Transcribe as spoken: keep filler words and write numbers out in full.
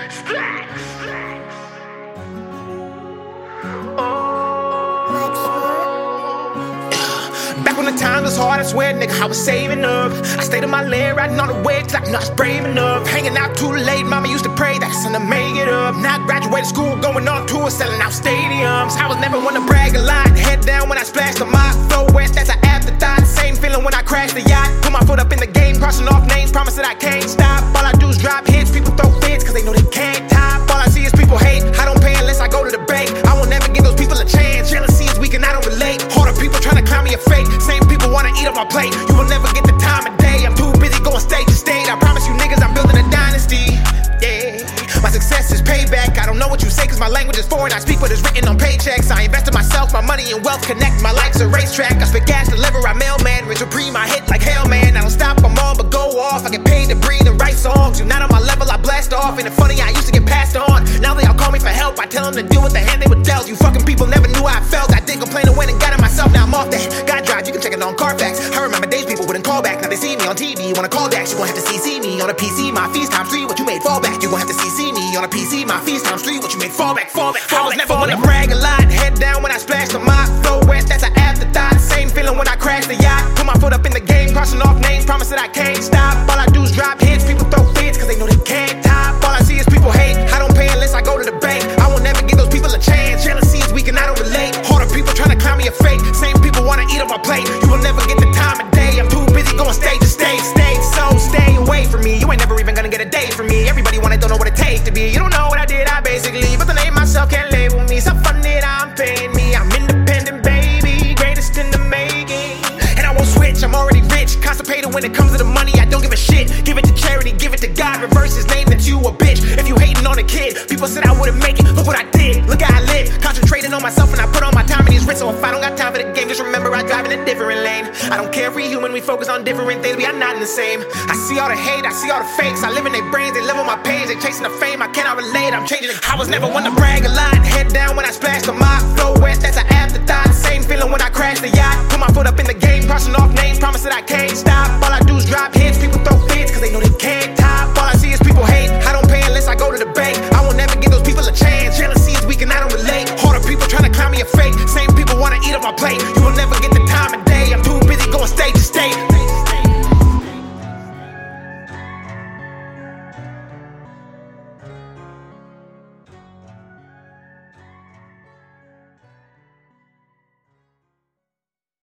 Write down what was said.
Back when the times was hard, I swear, nigga, I was saving up. I stayed on my leg, riding on the wedge, like I was brave enough. Hanging out too late, mama used to pray that son to make it up. Now I graduated school, going on tour, selling out stadiums. I was never one to brag a lot. Head down when I splashed the mop. Flow west, that's an afterthought. Same feeling when I crashed the yacht. Put my foot up in the game, crossing off names, promise that I can't stop. All I do is drop hits, people throw fits, cause they know they can't top. All I see is people hate, I don't pay unless I go to the bank. I will never give those people a chance. Jealousy is weak and I don't relate. Harder people trying to climb me a fake. Same people wanna eat on my plate. You will never get the time of day. I'm too busy going stage to stage. I promise you niggas I'm building a dynasty. Yeah, my success is payback. I don't know what you say cause my language is foreign. I speak what is written on paychecks. I invest in myself, my money and wealth connect. My life's a racetrack. I spit gas, deliver, I mailman. Rich Supreme, I hit like hell, man. I don't stop, I'm on, but go off. I get paid to breathe and write songs. You're not on my level, I blast off. Ain't it funny, I used to get passed on. Now they all call me for help. I tell them to do with the hand they were dealt. You fucking people never knew how I felt. I didn't complain and went and got it myself. Now I'm off that. God drive, you can check it on Carfax. I remember days people wouldn't call back. Now they see me on T V. You wanna call back, you gon' have to C C me on a P C. My fees times three, what you made fall back. You gon' have to C C me on a P C. My fees times three, what you made fall back, fall back. Fall I was back, never one to brag a lot. Head down when I splash the mop. Flow west, that's an afterthought. Same feeling when I crash the yacht. Put my foot up in the game, crossing off names, promise that I can't stop. All I do is drop hits, people throw fits, cause they know they can't top. All I see is people hate, I don't pay unless I go to the bank. I will never give those people a chance. Jealousy is weak and I don't relate. Harder people trying to climb me a fake. Same people wanna eat on my plate. You will never get the time of day. I'm too busy going stage to stage, stage. So stay away from me. You ain't never even gonna get a day from me. Everybody wanna don't know what it takes to be. You don't know what I did, I basically. But the name myself can't label me. So fun that I'm paying me. I'm independent, baby. Greatest in the making. And I won't switch, I'm already rich. Constipated when it comes to the money, I don't give a shit. Give it to charity, give it to God. Reverse his name, that you a bitch. If you hating on a kid, people said I wouldn't make it. Look what I did, look how I live. Concentrating on myself and I put on my time in these wrist. So if I don't got time for the game, just remember I drive in a different lane. I don't care if we human, we focus on different things. We are not in the same. I see all the hate, I see all the fakes. I live in their brains, they live on my page. They chasing the fame, I cannot relate. I'm changing it. I was never one to brag a lot. Head down when I splash the mop. Flow west, that's an afterthought. Same feeling when I crash the yacht. Put my foot up in the game, crossing off names, promise that I can't stop. All I do is drop hits, people throw fits, cause they know they can't top. All I see is people hate, I don't pay unless I go to the bank. I will never give those people a chance. Jealousy is weak and I don't relate. Harder people trying to climb me a fake. Same people wanna eat on my plate. You will never get